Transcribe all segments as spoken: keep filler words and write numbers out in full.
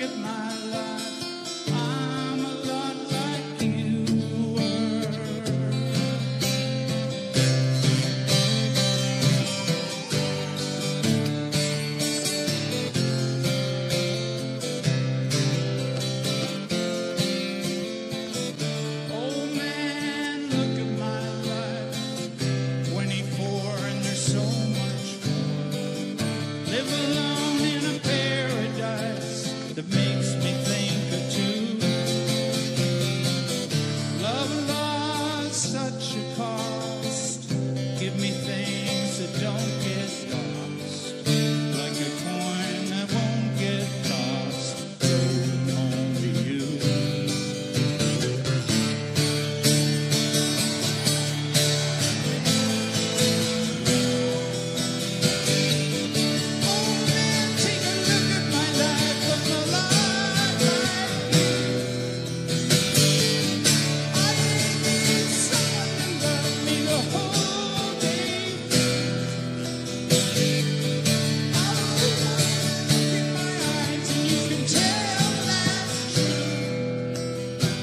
at my life, I'm a lot like you were. Oh man, look at my life, twenty-four and there's so much more. Live alone in a paradise that makes me think of two. Love lost such a cost. Give me things that don't get lost, like a coin that won't get tossed. Going home to you. Oh man, take a look at my life. I'm a lot like you. I need someone to love me the whole day through. I look in my eyes and you can tell that's true.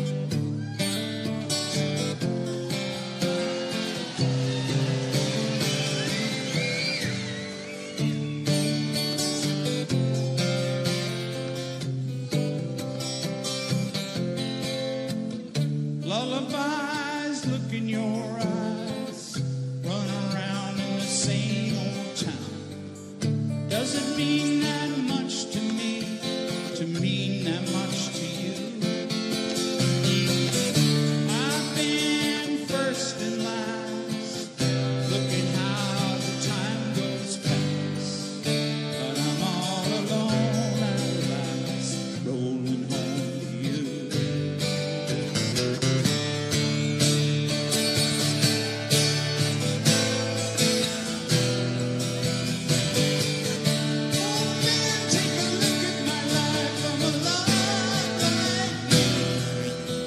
Lullabies look in your eyes, run around in the same old town. Does it mean that much to me, to mean that much to you? I've been first and last, look at how the time goes past. But I'm all alone at last, rolling home to you. Oh man, take a look at my life. I'm a lot like you.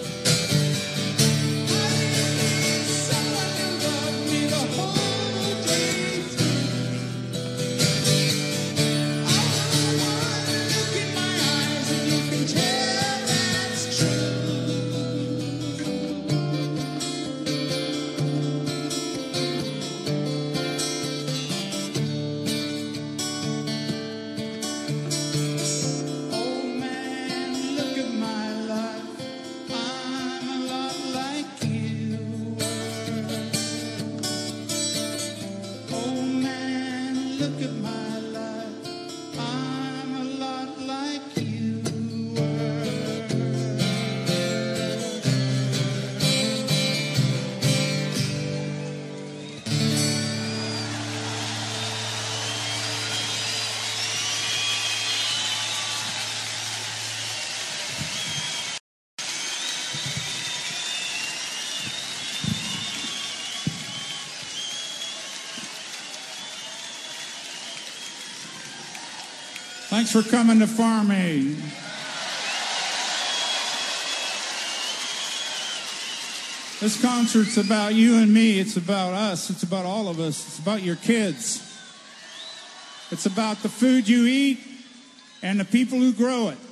I need someone to love me the whole day through. I want to look in my eyes and you can tell that's true. Oh man, look at my life. I'm a lot like you were. Oh man, look at my life. I'm a lot like you were. Thanks for coming to Farm Aid. This concert's about you and me. It's about us. It's about all of us. It's about your kids. It's about the food you eat and the people who grow it.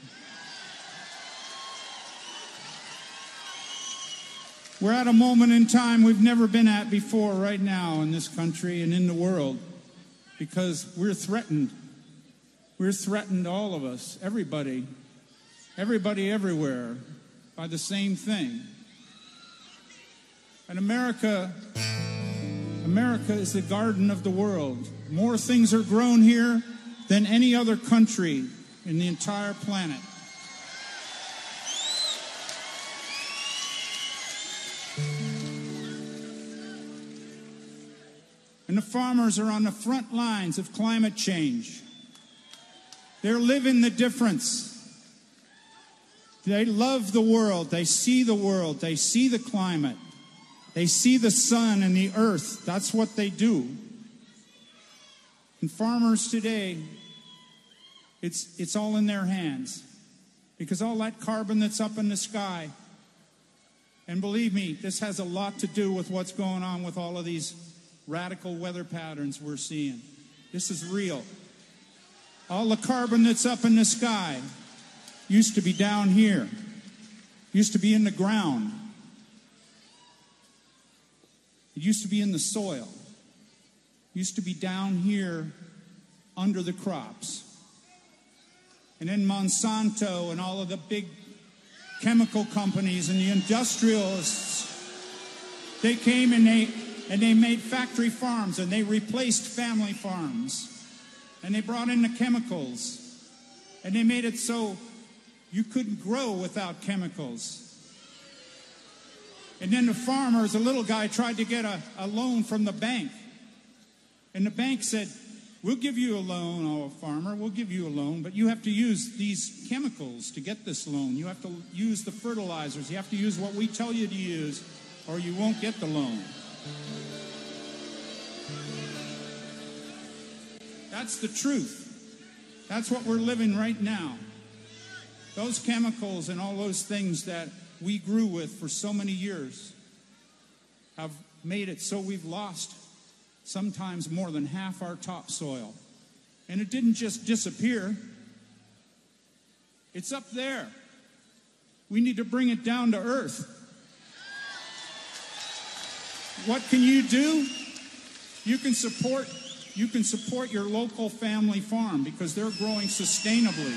We're at a moment in time we've never been at before right now in this country and in the world, because we're threatened. We're threatened, all of us, everybody, everybody everywhere, by the same thing. And America, America is the garden of the world. More things are grown here than any other country in the entire planet. And the farmers are on the front lines of climate change. They're living the difference. They love the world. They see the world. They see the climate. They see the sun and the earth. That's what they do. And farmers today, it's, it's all in their hands. Because all that carbon that's up in the sky, and believe me, this has a lot to do with what's going on with all of these radical weather patterns we're seeing. This is real. All the carbon that's up in the sky used to be down here, used to be in the ground. It used to be in the soil. It used to be down here under the crops. And then Monsanto and all of the big chemical companies and the industrialists, they came and they and they made factory farms and they replaced family farms. And they brought in the chemicals. And they made it so you couldn't grow without chemicals. And then the farmers, the little guy, tried to get a, a loan from the bank. And the bank said, we'll give you a loan, oh, farmer, we'll give you a loan, but you have to use these chemicals to get this loan. You have to use the fertilizers. You have to use what we tell you to use, or you won't get the loan. That's the truth. That's what we're living right now. Those chemicals and all those things that we grew with for so many years have made it so we've lost sometimes more than half our topsoil. And it didn't just disappear. It's up there. We need to bring it down to earth. What can you do? You can support, you can support your local family farm because they're growing sustainably.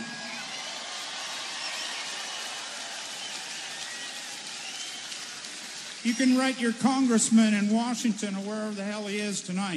You can write your congressman in Washington or wherever the hell he is tonight.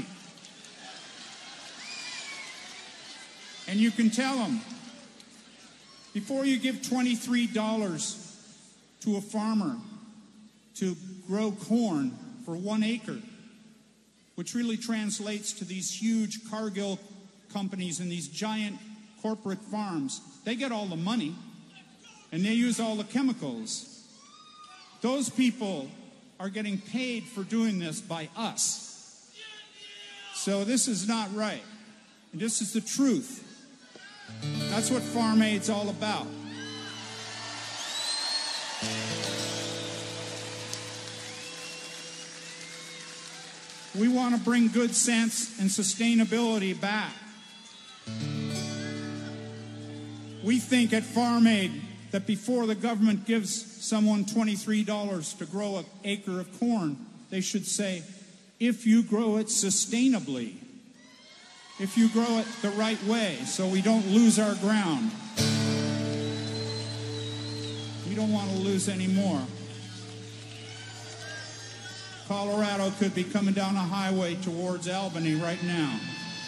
And you can tell him, before you give twenty-three dollars to a farmer to grow corn for one acre, which really translates to these huge Cargill companies and these giant corporate farms, they get all the money and they use all the chemicals. Those people are getting paid for doing this by us. So this is not right. And this is the truth. That's what Farm Aid's all about. We want to bring good sense and sustainability back. We think at Farm Aid that before the government gives someone twenty-three dollars to grow an acre of corn, they should say, if you grow it sustainably, if you grow it the right way, so we don't lose our ground. We don't want to lose any more. Colorado could be coming down a highway towards Albany right now.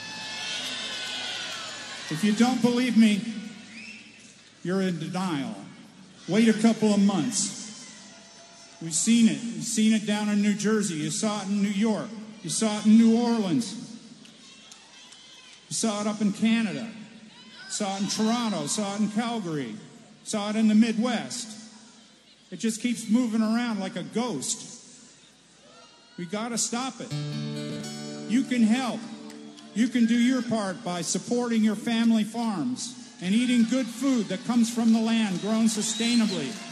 If you don't believe me, you're in denial. Wait a couple of months. We've seen it. You've seen it down in New Jersey. You saw it in New York. You saw it in New Orleans. You saw it up in Canada. Saw it in Toronto. Saw it in Calgary. Saw it in the Midwest. It just keeps moving around like a ghost. We got to stop it. You can help. You can do your part by supporting your family farms and eating good food that comes from the land, grown sustainably.